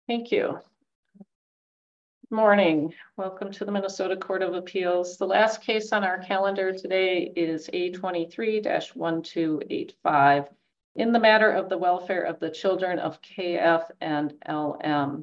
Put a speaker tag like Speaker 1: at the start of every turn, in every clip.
Speaker 1: Thank you. Morning. Welcome to the Minnesota Court of Appeals. The last case on our calendar today is A23-1285 in the matter of the welfare of the children of KF and LM.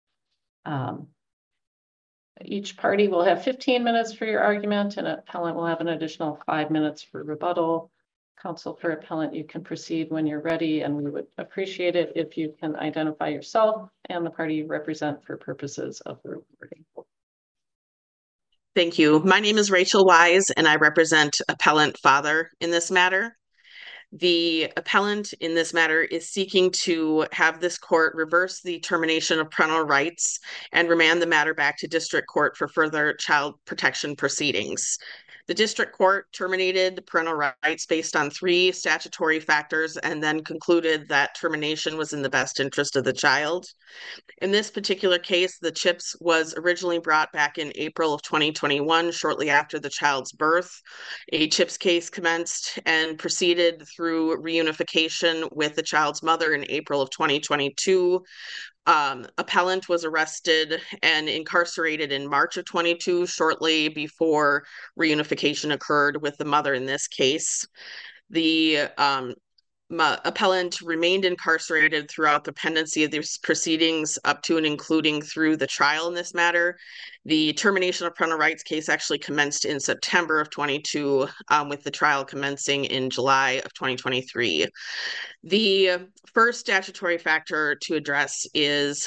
Speaker 1: Each party will have 15 minutes for your argument, and appellant will have an additional 5 minutes for rebuttal. Counsel for appellant, you can proceed when you're ready, and we would appreciate it if you can identify yourself and the party you represent for purposes of the recording.
Speaker 2: Thank you. My name is Rachel Wise, and I represent appellant father in this matter. The appellant in this matter is seeking to have this court reverse the termination of parental rights and remand the matter back to district court for further child protection proceedings. The district court terminated parental rights based on 3 statutory factors and then concluded that termination was in the best interest of the child. In this particular case, the CHIPS was originally brought back in April of 2021, shortly after the child's birth. A CHIPS case commenced and proceeded through reunification with the child's mother in April of 2022. Appellant was arrested and incarcerated in March of 22, shortly before reunification occurred with the mother in this case. The appellant remained incarcerated throughout the pendency of these proceedings up to and including through the trial in this matter. The termination of parental rights case actually commenced in September of 22, with the trial commencing in July of 2023. The first statutory factor to address is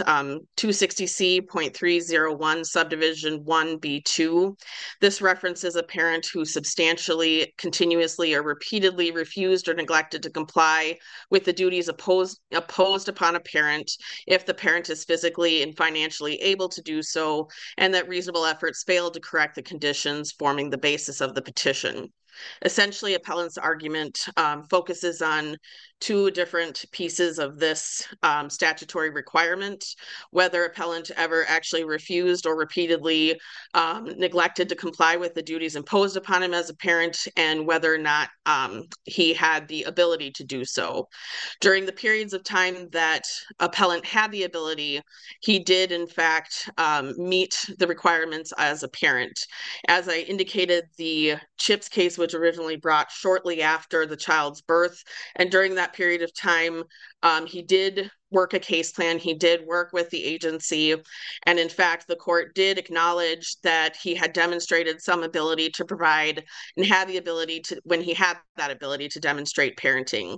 Speaker 2: 260C.301 subdivision 1B2. This references a parent who substantially, continuously, or repeatedly refused or neglected to comply with the duties imposed upon a parent if the parent is physically and financially able to do so, and that reasonable efforts failed to correct the conditions forming the basis of the petition. Essentially, appellant's argument focuses on 2 different pieces of this statutory requirement: whether appellant ever actually refused or repeatedly neglected to comply with the duties imposed upon him as a parent, and whether or not he had the ability to do so. During the periods of time that appellant had the ability, he did in fact meet the requirements as a parent. As I indicated, the CHIPS case was originally brought shortly after the child's birth, and during that period of time, he did work a case plan. He did work with the agency, and in fact, the court did acknowledge that he had demonstrated some ability to provide and had the ability to, when he had that ability to demonstrate parenting.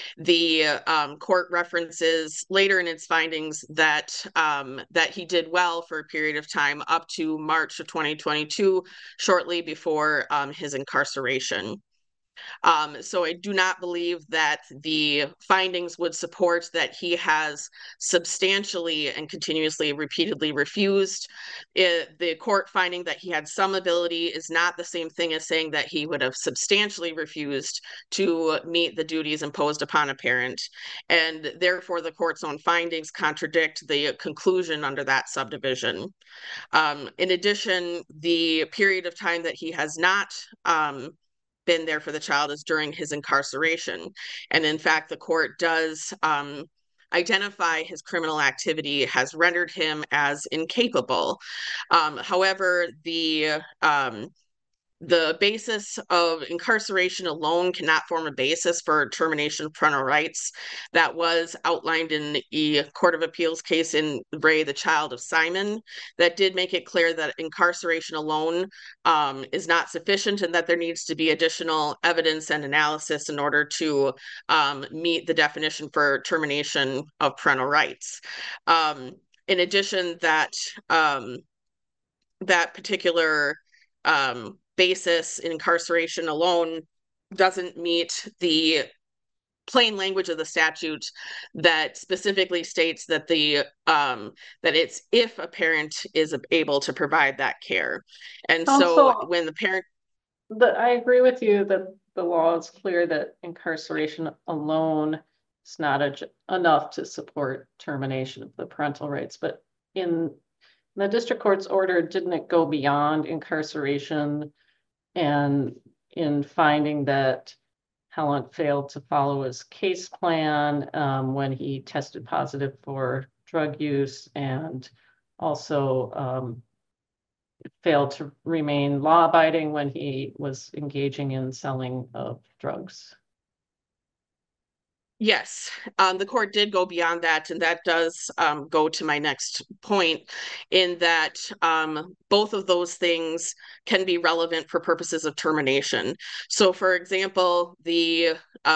Speaker 2: The court references later in its findings that that he did well for a period of time up to March of 2022, shortly before his incarceration. So I do not believe that the findings would support that he has substantially and continuously, repeatedly refused. The court finding that he had some ability is not the same thing as saying that he would have substantially refused to meet the duties imposed upon a parent. And therefore, the court's own findings contradict the conclusion under that subdivision. In addition, the period of time that he has not been there for the child is during his incarceration. And in fact, the court does identify his criminal activity has rendered him as incapable. However, the basis of incarceration alone cannot form a basis for termination of parental rights. That was outlined in the Court of Appeals case in Ray, the child of Simon, that did make it clear that incarceration alone is not sufficient, and that there needs to be additional evidence and analysis in order to meet the definition for termination of parental rights. In addition, that particular basis in incarceration alone doesn't meet the plain language of the statute that specifically states that that it's if a parent is able to provide that care. And so when the parent...
Speaker 1: I agree with you that the law is clear that incarceration alone is not enough to support termination of the parental rights, but in the district court's order, didn't it go beyond incarceration, and in finding that appellant failed to follow his case plan when he tested positive for drug use and also failed to remain law-abiding when he was engaging in selling of drugs.
Speaker 2: Yes, the court did go beyond that, and that does go to my next point in that both of those things can be relevant for purposes of termination. So, for example, the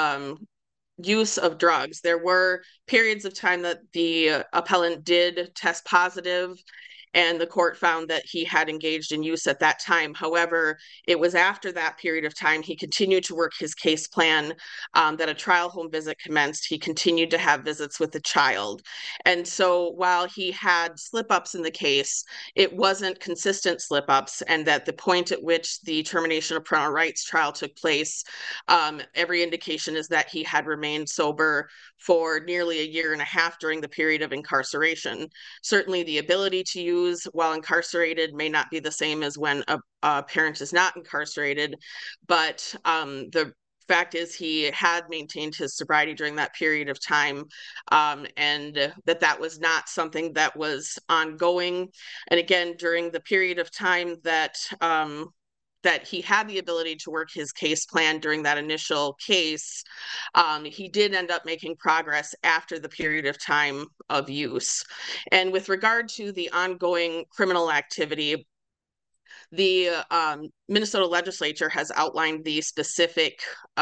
Speaker 2: use of drugs, there were periods of time that the appellant did test positive, and the court found that he had engaged in use at that time. However, it was after that period of time he continued to work his case plan, that a trial home visit commenced. He continued to have visits with the child. And so while he had slip-ups in the case, it wasn't consistent slip-ups, and that the point at which the termination of parental rights trial took place, every indication is that he had remained sober for nearly a year and a half during the period of incarceration. Certainly the ability to use while incarcerated may not be the same as when a parent is not incarcerated, but the fact is he had maintained his sobriety during that period of time, and that was not something that was ongoing. And again, during the period of time that that he had the ability to work his case plan during that initial case, he did end up making progress after the period of time of use. And with regard to the ongoing criminal activity, the Minnesota legislature has outlined the specific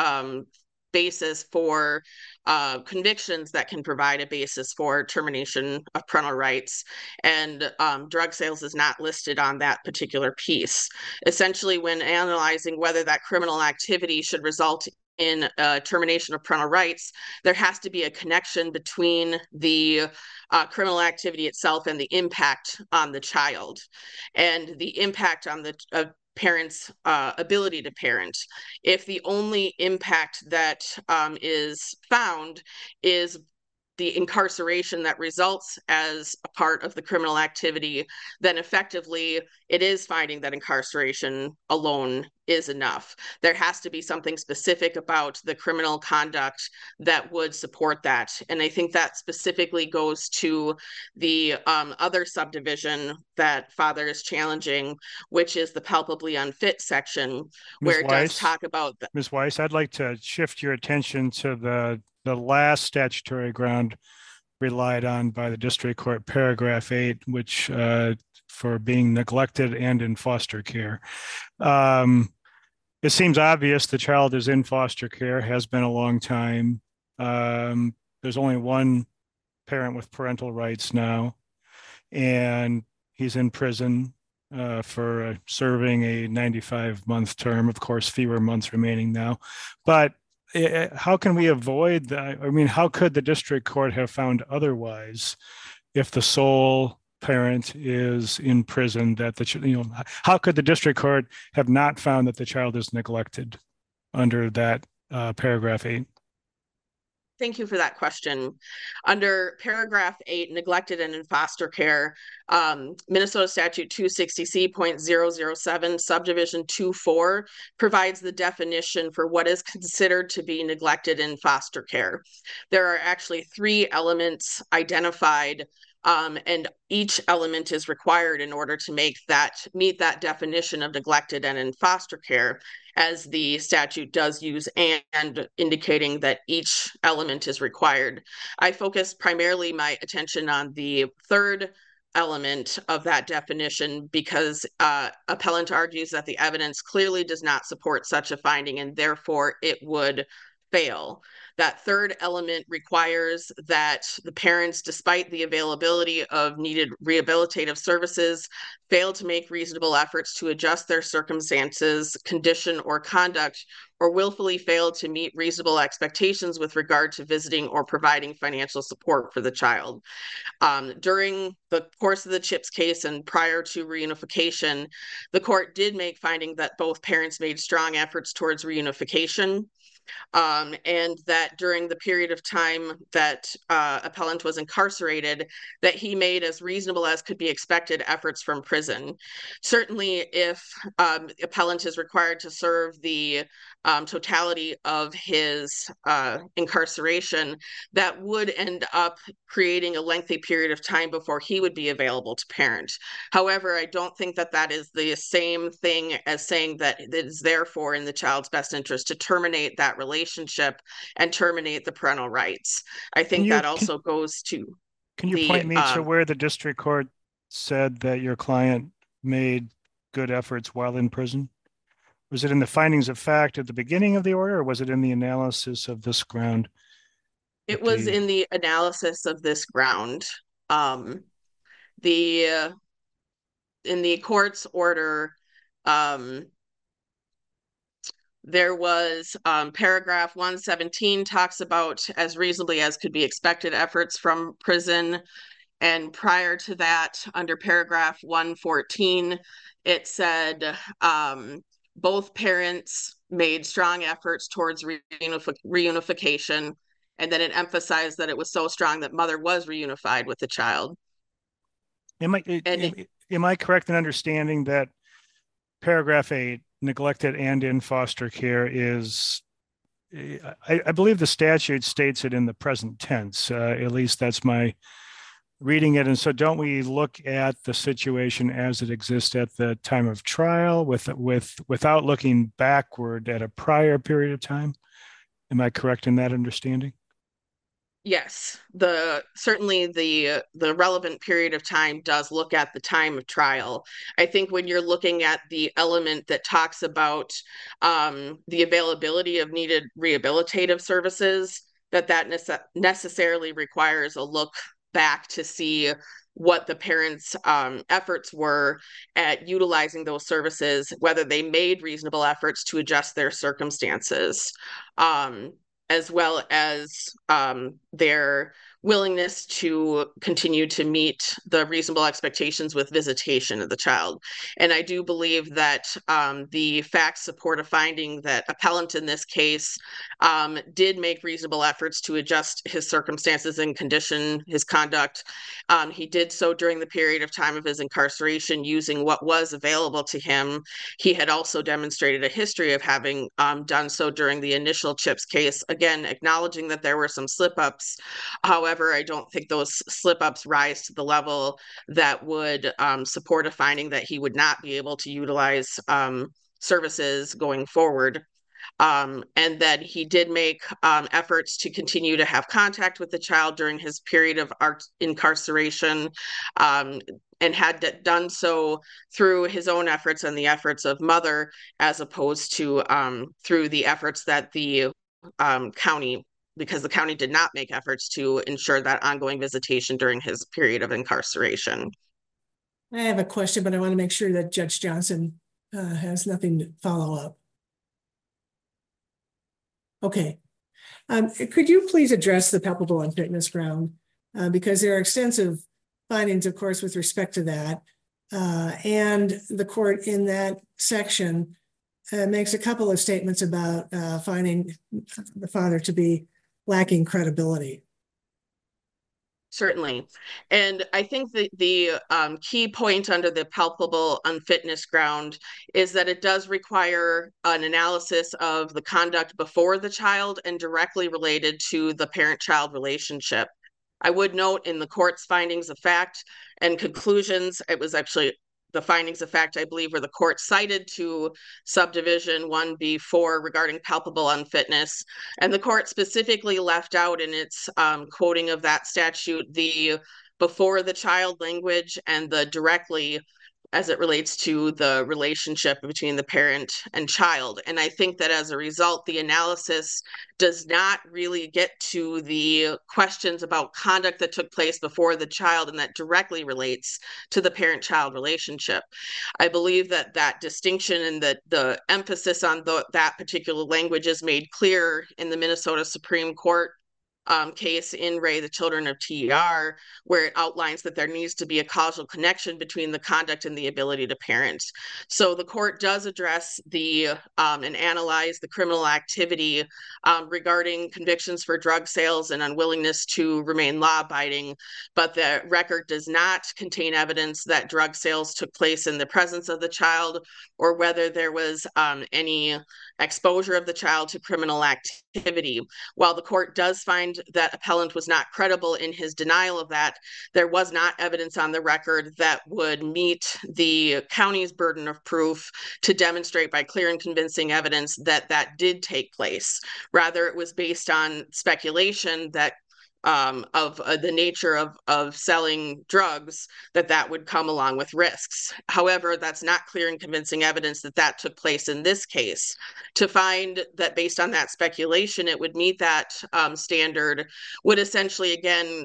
Speaker 2: basis for convictions that can provide a basis for termination of parental rights, and drug sales is not listed on that particular piece. Essentially, when analyzing whether that criminal activity should result in termination of parental rights, there has to be a connection between the criminal activity itself and the impact on the child, and the impact on the parents' ability to parent. If the only impact that is found is the incarceration that results as a part of the criminal activity, then effectively it is finding that incarceration alone is enough. There has to be something specific about the criminal conduct that would support that. And I think that specifically goes to the other subdivision that Father is challenging, which is the palpably unfit section, where it does talk about that.
Speaker 3: Ms. Weiss, I'd like to shift your attention to the last statutory ground relied on by the district court, paragraph 8, which for being neglected and in foster care. It seems obvious the child is in foster care, has been a long time. There's only one parent with parental rights now, and he's in prison for serving a 95-month term. Of course, fewer months remaining now. But how can we avoid that? I mean, how could the district court have found otherwise if the sole parent is in prison? How could the district court have not found that the child is neglected under that paragraph 8?
Speaker 2: Thank you for that question. Under paragraph 8, neglected and in foster care, Minnesota Statute 260C.007, subdivision 2.4 provides the definition for what is considered to be neglected in foster care. There are actually 3 elements identified, and each element is required in order to meet that definition of neglected and in foster care, as the statute does use and, indicating that each element is required. I focused primarily my attention on the third element of that definition because appellant argues that the evidence clearly does not support such a finding, and therefore it would fail. That third element requires that the parents, despite the availability of needed rehabilitative services, fail to make reasonable efforts to adjust their circumstances, condition, or conduct, or willfully fail to meet reasonable expectations with regard to visiting or providing financial support for the child. During the course of the CHIPS case and prior to reunification, the court did make finding that both parents made strong efforts towards reunification. and that during the period of time that appellant was incarcerated, that he made as reasonable as could be expected efforts from prison. Certainly, if appellant is required to serve the totality of his incarceration, that would end up creating a lengthy period of time before he would be available to parent. However, I don't think that that is the same thing as saying that it is therefore in the child's best interest to terminate that relationship and terminate the parental rights. I think that also goes to
Speaker 3: Can you point me to where the district court said that your client made good efforts while in prison? Was it in the findings of fact at the beginning of the order, or was it in the analysis of this ground?
Speaker 2: It was in the analysis of this ground. In the court's order, there was paragraph 117 talks about as reasonably as could be expected efforts from prison. And prior to that, under paragraph 114, it said both parents made strong efforts towards reunification. And then it emphasized that it was so strong that mother was reunified with the child.
Speaker 3: Am I correct in understanding that paragraph 8, neglected and in foster care, is, I believe the statute states it in the present tense, at least that's my reading it. And so don't we look at the situation as it exists at the time of trial without looking backward at a prior period of time? Am I correct in that understanding?
Speaker 2: Yes, certainly the relevant period of time does look at the time of trial. I think when you're looking at the element that talks about the availability of needed rehabilitative services, that necessarily requires a look back to see what the parents' efforts were at utilizing those services, whether they made reasonable efforts to adjust their circumstances. As well as their willingness to continue to meet the reasonable expectations with visitation of the child. And I do believe that the facts support a finding that appellant in this case did make reasonable efforts to adjust his circumstances and condition his conduct. He did so during the period of time of his incarceration using what was available to him. He had also demonstrated a history of having done so during the initial CHIPS case, again, acknowledging that there were some slip-ups. However, I don't think those slip-ups rise to the level that would support a finding that he would not be able to utilize services going forward. And that he did make efforts to continue to have contact with the child during his period of incarceration, and had done so through his own efforts and the efforts of mother, as opposed to through the efforts that the county, because the county did not make efforts to ensure that ongoing visitation during his period of incarceration.
Speaker 4: I have a question, but I want to make sure that Judge Johnson has nothing to follow up. Okay. Could you please address the palpable unfitness ground? Because there are extensive findings, of course, with respect to that. And the court in that section makes a couple of statements about finding the father to be lacking credibility.
Speaker 2: Certainly. And I think that the key point under the palpable unfitness ground is that it does require an analysis of the conduct before the child and directly related to the parent-child relationship. I would note in the court's findings of fact and conclusions, it was actually the findings of fact, I believe, where the court cited to subdivision 1B4 regarding palpable unfitness. And the court specifically left out in its quoting of that statute the before the child language and the directly as it relates to the relationship between the parent and child. And I think that as a result, the analysis does not really get to the questions about conduct that took place before the child, and that directly relates to the parent-child relationship. I believe that that distinction and that the emphasis on that particular language is made clear in the Minnesota Supreme Court case in Ray, the Children of TER, where it outlines that there needs to be a causal connection between the conduct and the ability to parent. So the court does address the and analyze the criminal activity regarding convictions for drug sales and unwillingness to remain law-abiding, but the record does not contain evidence that drug sales took place in the presence of the child or whether there was any exposure of the child to criminal activity. While the court does find that appellant was not credible in his denial of that, there was not evidence on the record that would meet the county's burden of proof to demonstrate by clear and convincing evidence that that did take place. Rather, it was based on speculation that of the nature of selling drugs, that would come along with risks. However, that's not clear and convincing evidence that that took place in this case. To find that based on that speculation, it would meet that standard would essentially, again,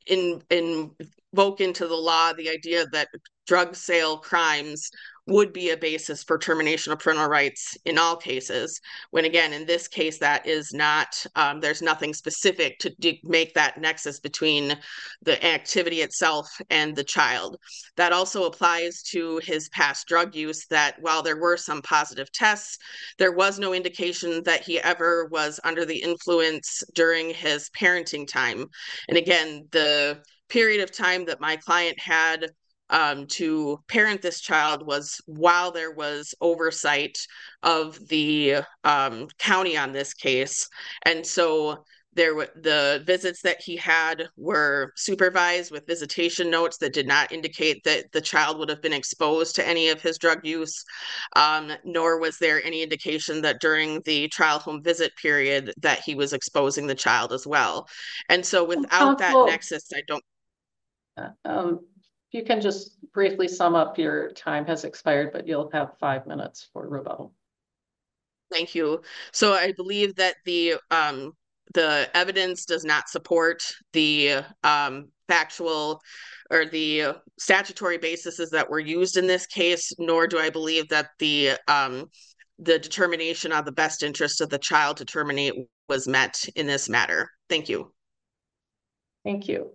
Speaker 2: invoke into the law the idea that drug sale crimes would be a basis for termination of parental rights in all cases, when again, in this case, that is not, there's nothing specific to make that nexus between the activity itself and the child. That also applies to his past drug use, that while there were some positive tests, there was no indication that he ever was under the influence during his parenting time. And again, the period of time that my client had to parent this child was while there was oversight of the county on this case. And so the visits that he had were supervised with visitation notes that did not indicate that the child would have been exposed to any of his drug use, nor was there any indication that during the trial home visit period that he was exposing the child as well. And so without that nexus, I don't...
Speaker 1: you can just briefly sum up, your time has expired, but you'll have 5 minutes for rebuttal.
Speaker 2: Thank you. So I believe that the evidence does not support the factual or the statutory bases that were used in this case, nor do I believe that the determination of the best interest of the child to terminate was met in this matter. Thank you.
Speaker 1: Thank you.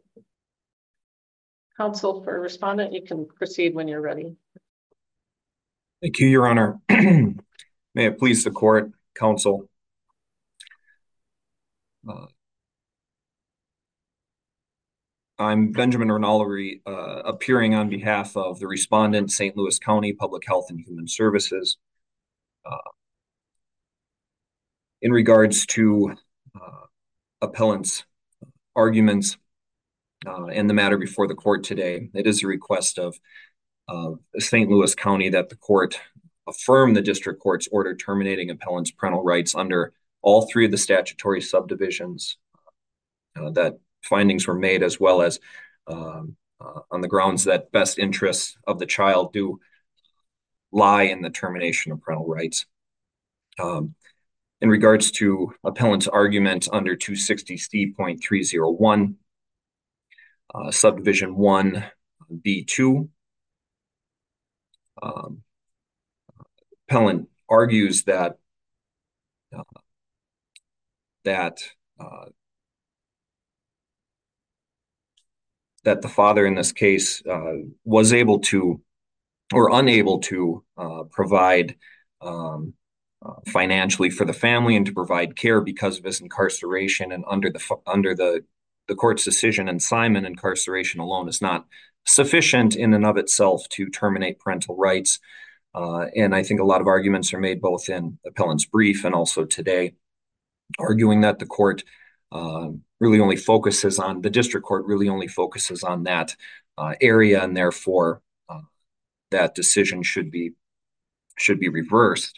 Speaker 1: Counsel for respondent, you can proceed when you're ready.
Speaker 5: Thank you, Your Honor. May it please the court, counsel. I'm Benjamin Rinaldi, appearing on behalf of the respondent, St. Louis County Public Health and Human Services. In regards to appellant's arguments and the matter before the court today, it is a request of St. Louis County that the court affirm the district court's order terminating appellant's parental rights under all three of the statutory subdivisions that findings were made, as well as on the grounds that best interests of the child do lie in the termination of parental rights. In regards to appellant's argument under 260C.301, subdivision 1B2, appellant argues that the father in this case was able to or unable to provide financially for the family and to provide care because of his incarceration, and under the court's decision in Simon, incarceration alone is not sufficient in and of itself to terminate parental rights. And I think a lot of arguments are made both in appellant's brief and also today, arguing that the court really only focuses on, the district court really only focuses on that area, and therefore that decision should be reversed.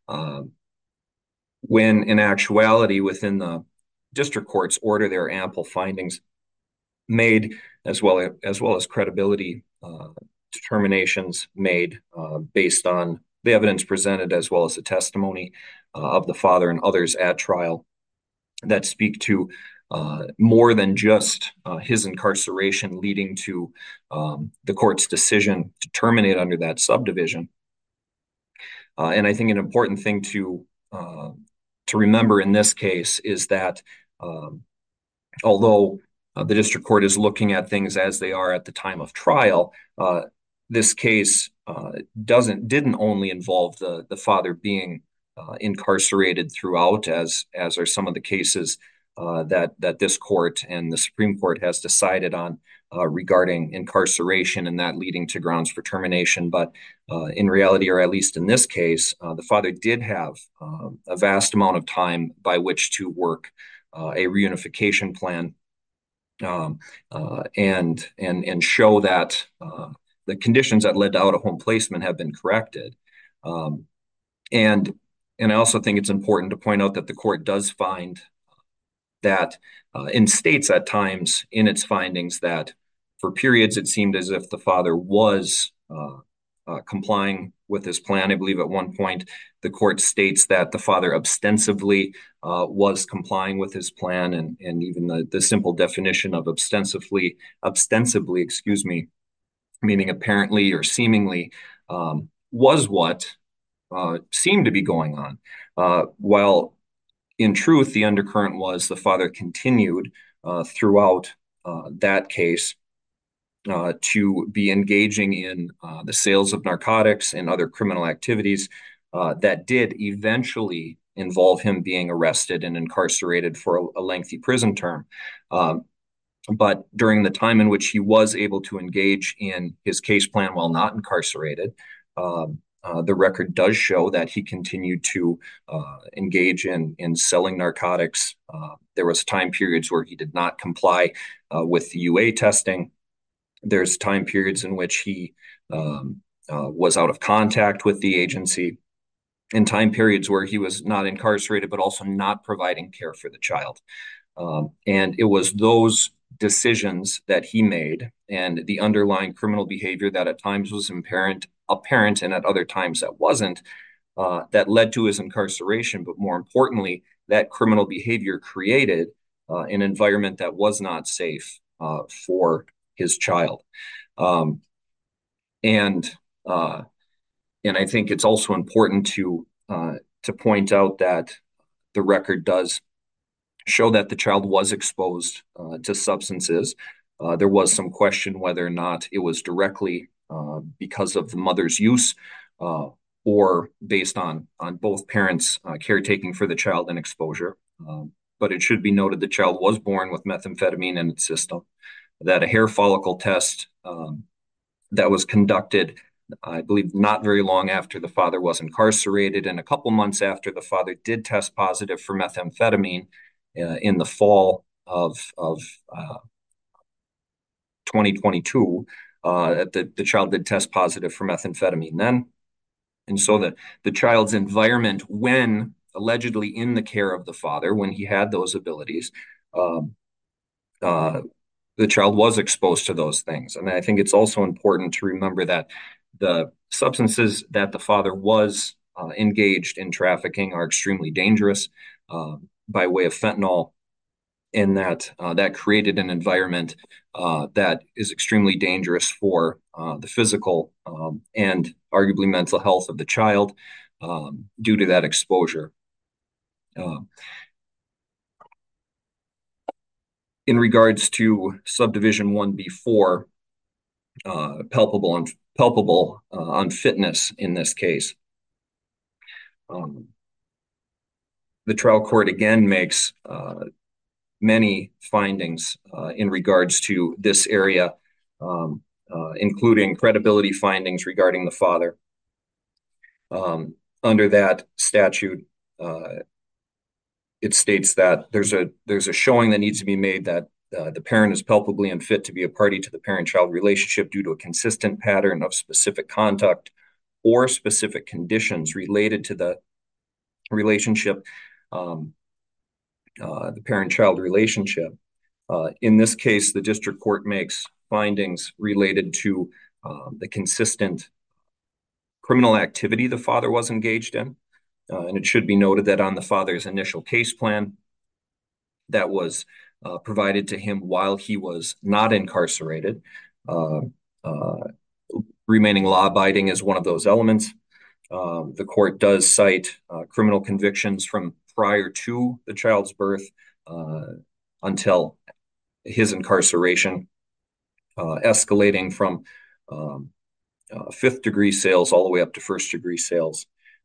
Speaker 5: When in actuality, within the district court's order, there are ample findings made, as well as credibility determinations made based on the evidence presented, as well as the testimony of the father and others at trial, that speak to more than just his incarceration leading to the court's decision to terminate under that subdivision. And I think an important thing to remember in this case is that although the district court is looking at things as they are at the time of trial, this case didn't only involve the father being incarcerated throughout, as are some of the cases that this court and the Supreme Court has decided on regarding incarceration and that leading to grounds for termination. But in reality, or at least in this case, the father did have a vast amount of time by which to work a reunification plan and show that the conditions that led to out-of-home placement have been corrected. And I also think it's important to point out that the court does find that and states at times in its findings that for periods it seemed as if the father was complying with his plan. I believe at one point the court states that the father ostensibly was complying with his plan, and even the simple definition of ostensibly, meaning apparently or seemingly, was what seemed to be going on. While in truth, the undercurrent was the father continued throughout that case to be engaging in the sales of narcotics and other criminal activities that did eventually involve him being arrested and incarcerated for a lengthy prison term. But during the time in which he was able to engage in his case plan while not incarcerated, the record does show that he continued to engage in selling narcotics. There was time periods where he did not comply with the UA testing. There's time periods in which he was out of contact with the agency, and time periods where he was not incarcerated, but also not providing care for the child. And it was those decisions that he made and the underlying criminal behavior that at times was apparent and at other times that wasn't, that led to his incarceration. But more importantly, that criminal behavior created an environment that was not safe for his child. And I think it's also important to point out that the record does show that the child was exposed to substances. There was some question whether or not it was directly because of the mother's use or based on both parents' caretaking for the child and exposure. But it should be noted the child was born with methamphetamine in its system, that a hair follicle test that was conducted, I believe, not very long after the father was incarcerated and a couple months after the father did test positive for methamphetamine in the fall of 2022, the child did test positive for methamphetamine then. And so the child's environment, when allegedly in the care of the father, when he had those abilities, the child was exposed to those things. And I think it's also important to remember that the substances that the father was engaged in trafficking are extremely dangerous by way of fentanyl, and that created an environment that is extremely dangerous for the physical and arguably mental health of the child due to that exposure. In regards to subdivision 1B4, palpable unfitness in this case, the trial court again makes many findings in regards to this area, including credibility findings regarding the father. Under that statute, it states that there's a showing that needs to be made that the parent is palpably unfit to be a party to the parent-child relationship due to a consistent pattern of specific conduct or specific conditions related to the relationship, the parent-child relationship. In this case, the district court makes findings related to the consistent criminal activity the father was engaged in. And it should be noted that on the father's initial case plan that was provided to him while he was not incarcerated, remaining law-abiding is one of those elements. The court does cite criminal convictions from prior to the child's birth, until his incarceration, escalating from fifth-degree sales all the way up to first-degree sales.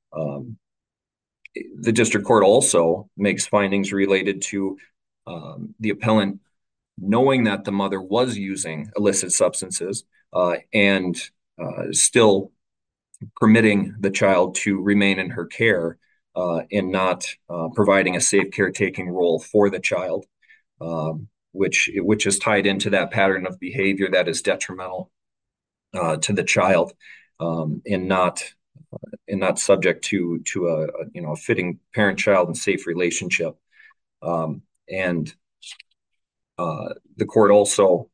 Speaker 5: The district court also makes findings related to the appellant knowing that the mother was using illicit substances and still permitting the child to remain in her care and not providing a safe caretaking role for the child, which is tied into that pattern of behavior that is detrimental to the child and not subject to a fitting parent-child and safe relationship. And the court also,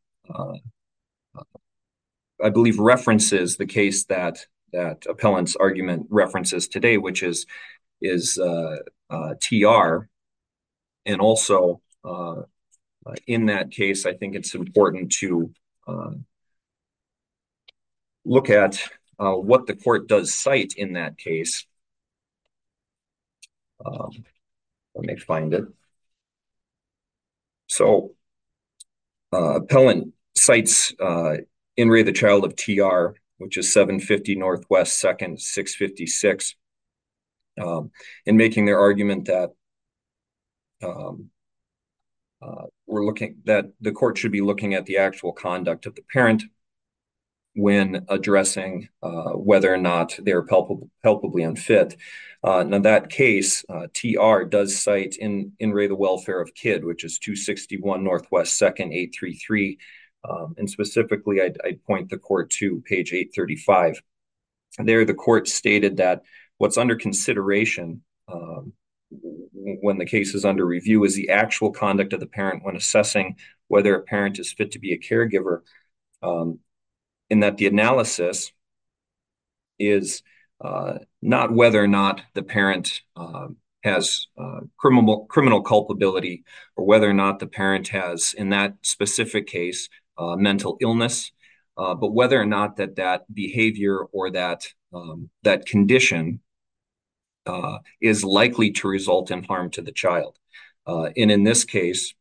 Speaker 5: I believe, references the case that appellant's argument references today, which is TR. And also in that case, I think it's important to look at what the court does cite in that case. Let me find it. So appellant cites In re the Child of TR, which is 750 Northwest 2nd, 656, in making their argument that that the court should be looking at the actual conduct of the parent when addressing whether or not they're palpably unfit. Now that case, TR does cite in re the Welfare of Kid, which is 261 Northwest 2nd, 833. And specifically, I'd point the court to page 835. There, the court stated that what's under consideration when the case is under review is the actual conduct of the parent when assessing whether a parent is fit to be a caregiver, in that the analysis is not whether or not the parent has criminal culpability, or whether or not the parent has, in that specific case, mental illness, but whether or not that behavior or that condition is likely to result in harm to the child. And in this case,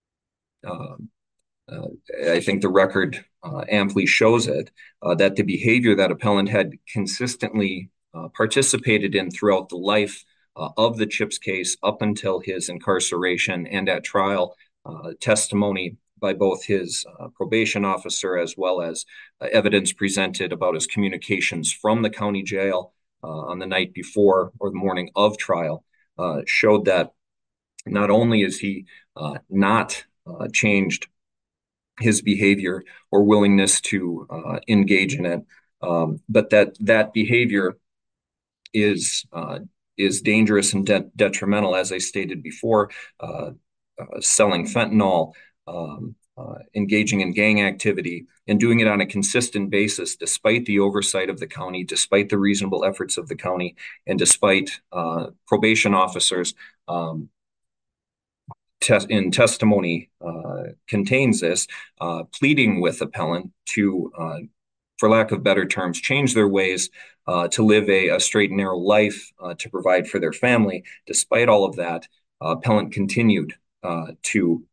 Speaker 5: I think the record amply shows it, that the behavior that appellant had consistently participated in throughout the life of the Chips case up until his incarceration and at trial, testimony by both his probation officer as well as evidence presented about his communications from the county jail on the night before or the morning of trial, showed that not only is he not changed his behavior or willingness to engage in it, but that behavior is dangerous and detrimental, as I stated before, selling fentanyl, engaging in gang activity, and doing it on a consistent basis, despite the oversight of the county, despite the reasonable efforts of the county, and despite probation officers. In testimony contains this, pleading with appellant to, for lack of better terms, change their ways, to live a straight and narrow life, to provide for their family. Despite all of that, appellant continued to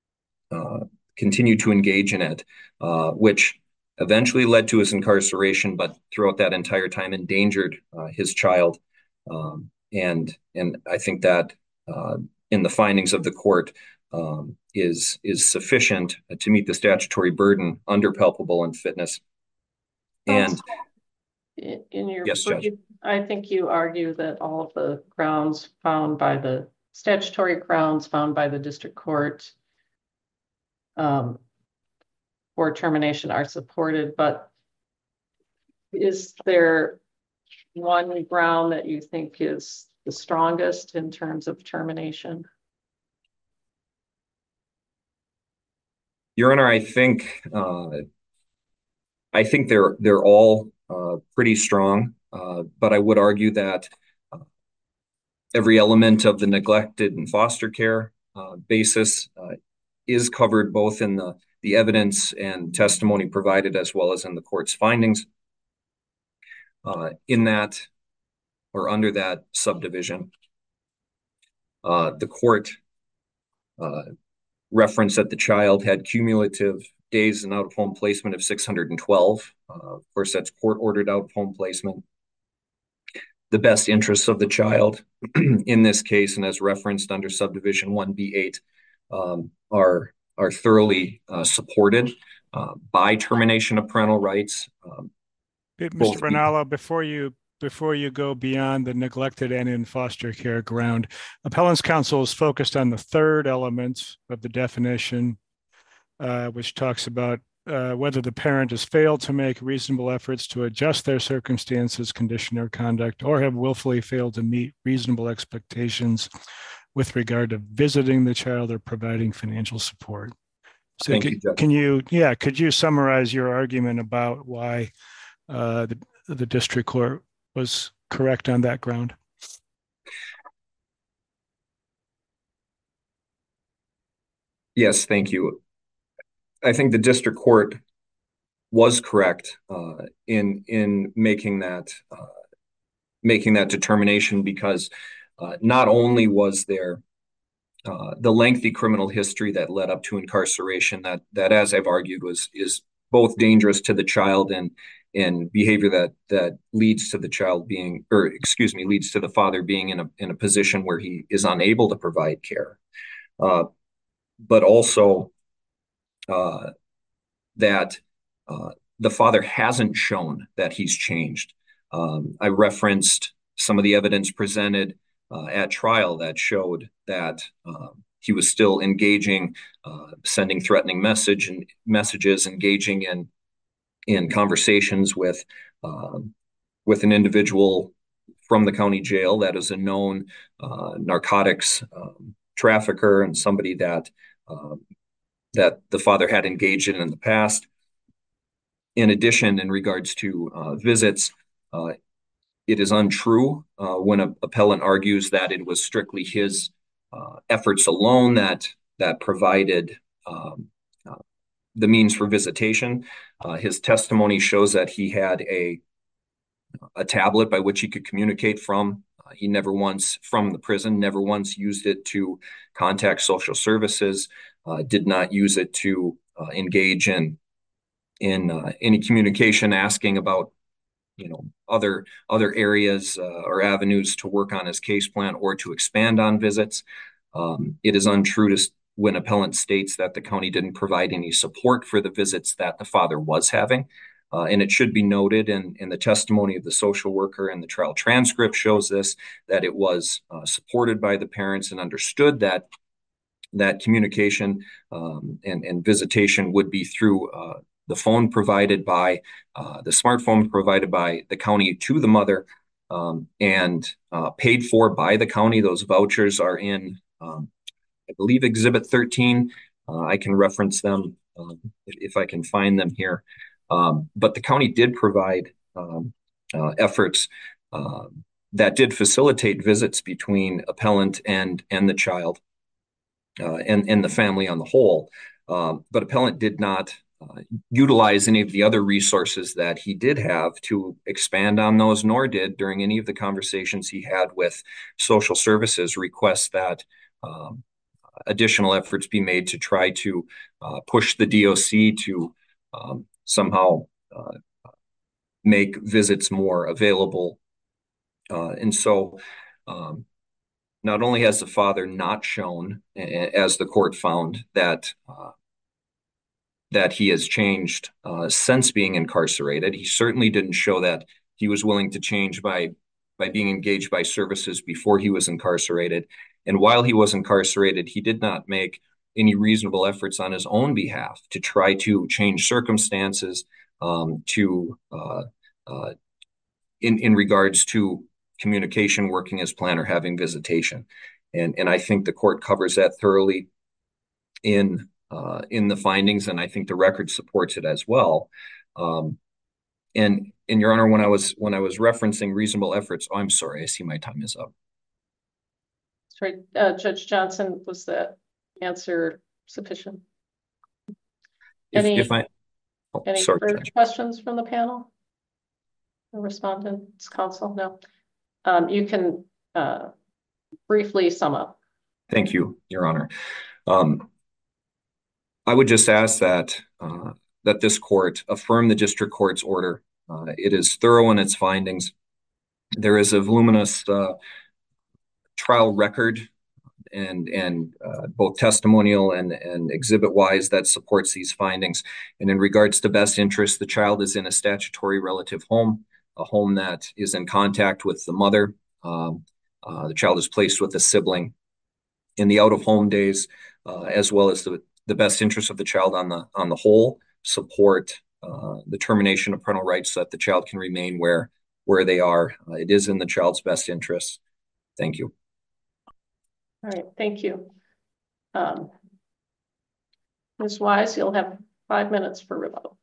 Speaker 5: engage in it, which eventually led to his incarceration, but throughout that entire time endangered his child. And I think that in the findings of the court is sufficient to meet the statutory burden under palpable unfitness. And
Speaker 1: in your
Speaker 5: yes, Judge.
Speaker 1: I think you argue that all of the grounds found by the statutory grounds found by the district court for termination are supported, but is there one ground that you think is the strongest in terms of termination?
Speaker 5: Your Honor, I think they're all pretty strong, but I would argue that every element of the neglected and foster care basis is covered both in the evidence and testimony provided, as well as in the court's findings. In that, or under that subdivision, the court reference that the child had cumulative days in out-of-home placement of 612. Of course, that's court-ordered out-of-home placement. The best interests of the child in this case, and as referenced under subdivision 1B8, are thoroughly supported by termination of parental rights.
Speaker 3: Mr. Ranallo, before you go beyond the neglected and in foster care ground, appellant's counsel is focused on the third element of the definition, which talks about whether the parent has failed to make reasonable efforts to adjust their circumstances, condition, or conduct, or have willfully failed to meet reasonable expectations with regard to visiting the child or providing financial support. So could you summarize your argument about why the district court was correct on that ground?
Speaker 5: Yes, thank you. I think the district court was correct in making that determination, because not only was there the lengthy criminal history that led up to incarceration that as I've argued is both dangerous to the child and behavior that leads to the child being, or excuse me, leads to the father being in a position where he is unable to provide care, but also that the father hasn't shown that he's changed. I referenced some of the evidence presented at trial that showed that he was still engaging, sending threatening messages, engaging in conversations with an individual from the county jail that is a known narcotics trafficker and somebody that the father had engaged in the past. In addition, in regards to visits, it is untrue when an appellant argues that it was strictly his efforts alone that provided the means for visitation. His testimony shows that he had a tablet by which he could communicate from. He never once, from the prison, never once used it to contact social services, did not use it to engage in any communication asking about other areas or avenues to work on his case plan or to expand on visits. It is untrue when appellant states that the county didn't provide any support for the visits that the father was having. And it should be noted in the testimony of the social worker, and the trial transcript shows this, that it was supported by the parents and understood that communication and visitation would be through the phone provided by the smartphone provided by the county to the mother, and paid for by the county. Those vouchers are in, I believe, Exhibit 13. I can reference them if I can find them here. But the county did provide efforts that did facilitate visits between appellant and the child and the family on the whole. But appellant did not utilize any of the other resources that he did have to expand on those, nor did during any of the conversations he had with social services request that additional efforts be made to try to push the DOC to somehow make visits more available. And so not only has the father not shown, as the court found, that he has changed since being incarcerated, he certainly didn't show that he was willing to change by being engaged by services before he was incarcerated. And while he was incarcerated, he did not make any reasonable efforts on his own behalf to try to change circumstances in regards to communication, working as planned, or having visitation. And I think the court covers that thoroughly in the findings, and I think the record supports it as well. And Your Honor, when I was referencing reasonable efforts, I'm sorry, I see my time is up.
Speaker 1: Sorry, Judge Johnson, was that answer sufficient? Any further questions from the panel? The respondents, counsel? No. You can briefly sum up.
Speaker 5: Thank you, Your Honor. I would just ask that that this court affirm the district court's order. It is thorough in its findings. There is a voluminous trial record and both testimonial and exhibit wise that supports these findings. And in regards to best interest, the child is in a statutory relative home, a home that is in contact with the mother. The child is placed with a sibling. In the out of home days, as well as the best interest of the child on the whole, support the termination of parental rights so that the child can remain where they are. It is in the child's best interest. Thank you.
Speaker 1: All right, thank you. Ms. Wise, you'll have 5 minutes for rebuttal.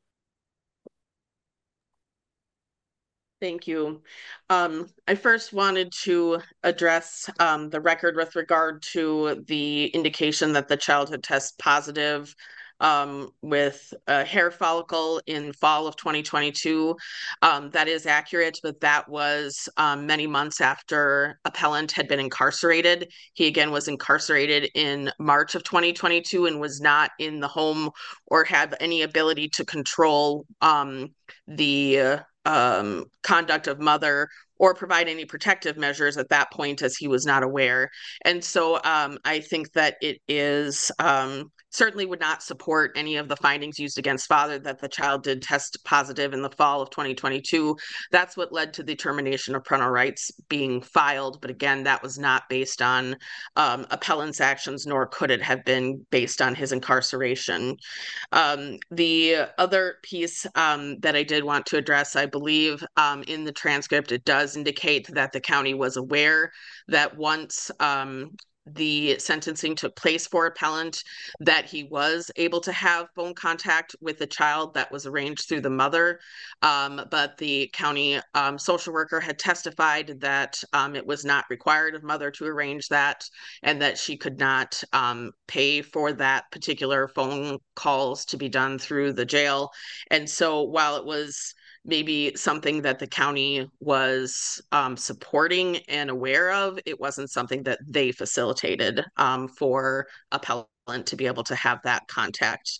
Speaker 2: Thank you. I first wanted to address the record with regard to the indication that the child had tested positive with a hair follicle in fall of 2022. That is accurate, but that was many months after appellant had been incarcerated. He again was incarcerated in March of 2022 and was not in the home or have any ability to control the conduct of mother or provide any protective measures at that point, as he was not aware. And so I think that it is certainly would not support any of the findings used against father that the child did test positive in the fall of 2022. That's what led to the termination of parental rights being filed. But again, that was not based on appellant's actions, nor could it have been based on his incarceration. The other piece that I did want to address, I believe in the transcript, it does indicate that the county was aware that once the sentencing took place for appellant, that he was able to have phone contact with the child that was arranged through the mother. But the county social worker had testified that it was not required of mother to arrange that, and that she could not pay for that particular phone calls to be done through the jail. And so while it was maybe something that the county was supporting and aware of, it wasn't something that they facilitated for appellant to be able to have that contact.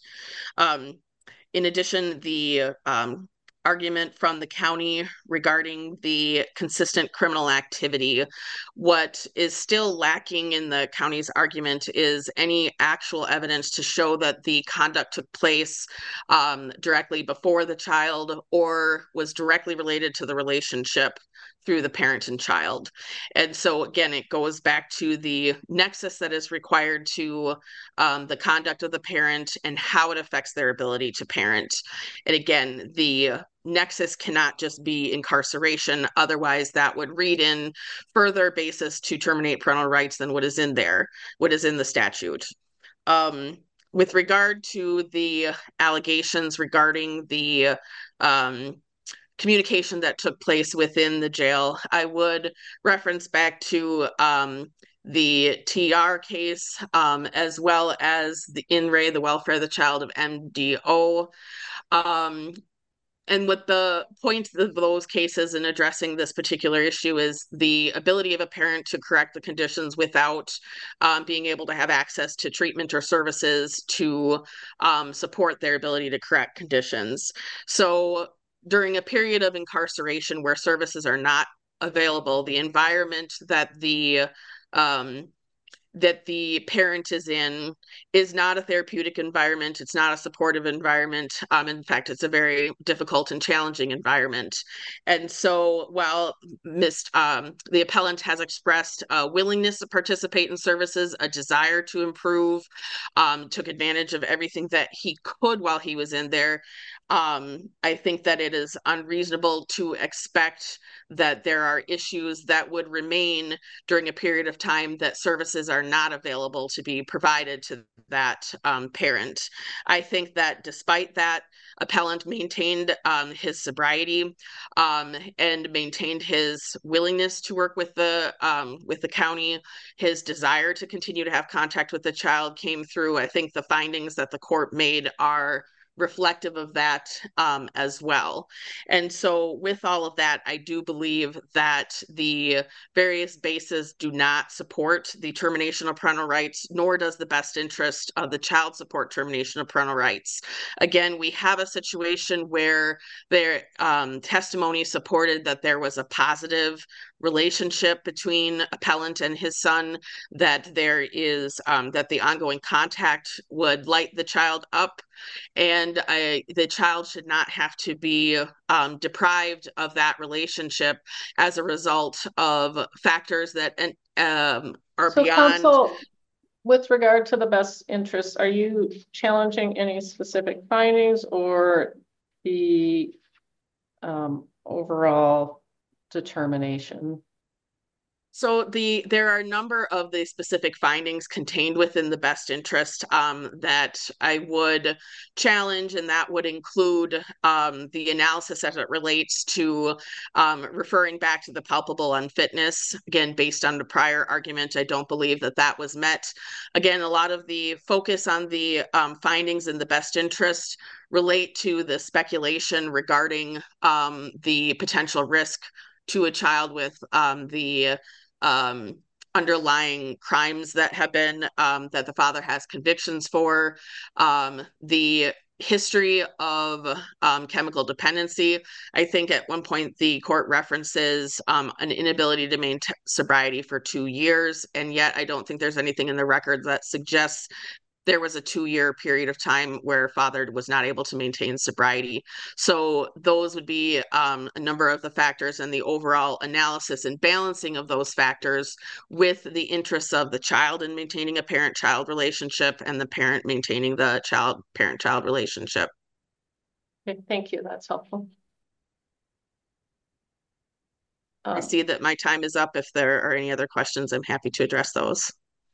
Speaker 2: In addition, the argument from the county regarding the consistent criminal activity, what is still lacking in the county's argument is any actual evidence to show that the conduct took place directly before the child or was directly related to the relationship through the parent and child. And so again, it goes back to the nexus that is required to the conduct of the parent and how it affects their ability to parent. And again, the nexus cannot just be incarceration. Otherwise, that would read in further basis to terminate parental rights than what is in there, what is in the statute. With regard to the allegations regarding the communication that took place within the jail, I would reference back to the TR case, as well as the In Re, the welfare of the child of MDO. And what the point of those cases in addressing this particular issue is the ability of a parent to correct the conditions without being able to have access to treatment or services to support their ability to correct conditions. So during a period of incarceration where services are not available, the environment that the parent is in is not a therapeutic environment. It's not a supportive environment. In fact, it's a very difficult and challenging environment. And so while the appellant has expressed a willingness to participate in services, a desire to improve, took advantage of everything that he could while he was in there, I think that it is unreasonable to expect that there are issues that would remain during a period of time that services are not available to be provided to that parent. I think that despite that, appellant maintained his sobriety and maintained his willingness to work with the county. His desire to continue to have contact with the child came through. I think the findings that the court made are reflective of that as well. And so with all of that, I do believe that the various bases do not support the termination of parental rights, nor does the best interest of the child support termination of parental rights. Again, we have a situation where their testimony supported that there was a positive relationship between appellant and his son, that there is that the ongoing contact would light the child up, and the child should not have to be deprived of that relationship as a result of factors that are
Speaker 1: So
Speaker 2: beyond.
Speaker 1: counsel, with regard to the best interest, are you challenging any specific findings or the overall determination?
Speaker 2: So there are a number of the specific findings contained within the best interest that I would challenge, and that would include the analysis as it relates to referring back to the palpable unfitness. Again, based on the prior argument, I don't believe that that was met. Again, a lot of the focus on the findings in the best interest relate to the speculation regarding the potential risk to a child with the underlying crimes that have been that the father has convictions for, the history of chemical dependency. I think at one point the court references an inability to maintain sobriety for 2 years, and yet I don't think there's anything in the record that suggests there was a 2-year period of time where father was not able to maintain sobriety. So those would be a number of the factors, and the overall analysis and balancing of those factors with the interests of the child in maintaining a parent-child relationship and the parent maintaining the parent-child relationship.
Speaker 1: Okay, thank you. That's helpful.
Speaker 2: I see that my time is up. If there are any other questions, I'm happy to address those.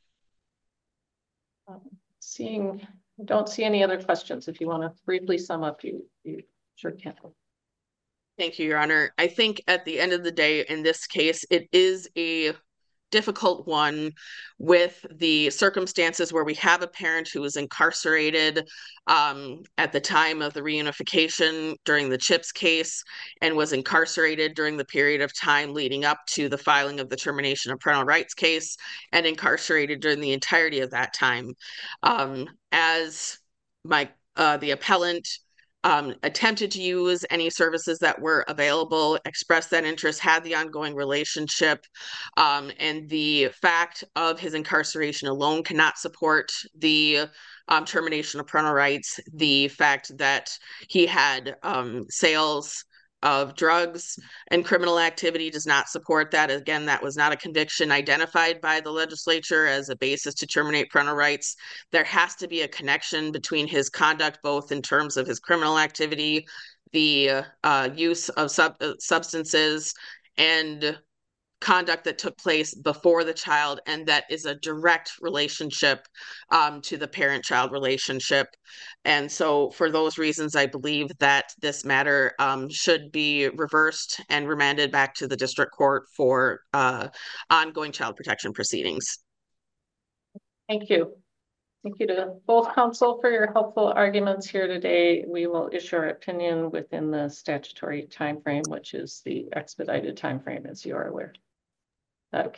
Speaker 1: I don't see any other questions. If you want to briefly sum up, you sure can.
Speaker 2: Thank you, Your Honor. I think at the end of the day, in this case, it is a difficult one with the circumstances where we have a parent who was incarcerated at the time of the reunification during the Chips case, and was incarcerated during the period of time leading up to the filing of the termination of parental rights case, and incarcerated during the entirety of that time. As the appellant attempted to use any services that were available, expressed that interest, had the ongoing relationship, and the fact of his incarceration alone cannot support the termination of parental rights. The fact that he had sales of drugs and criminal activity does not support that. Again, that was not a conviction identified by the legislature as a basis to terminate parental rights. There has to be a connection between his conduct, both in terms of his criminal activity, the use of substances, and conduct that took place before the child, and that is a direct relationship to the parent-child relationship. And so for those reasons, I believe that this matter should be reversed and remanded back to the district court for ongoing child protection proceedings.
Speaker 1: Thank you. Thank you to both counsel for your helpful arguments here today. We will issue our opinion within the statutory timeframe, which is the expedited timeframe, as you are aware. That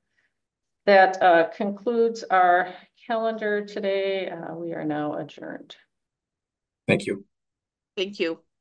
Speaker 1: concludes our calendar today. We are now adjourned.
Speaker 5: Thank you.
Speaker 2: Thank you.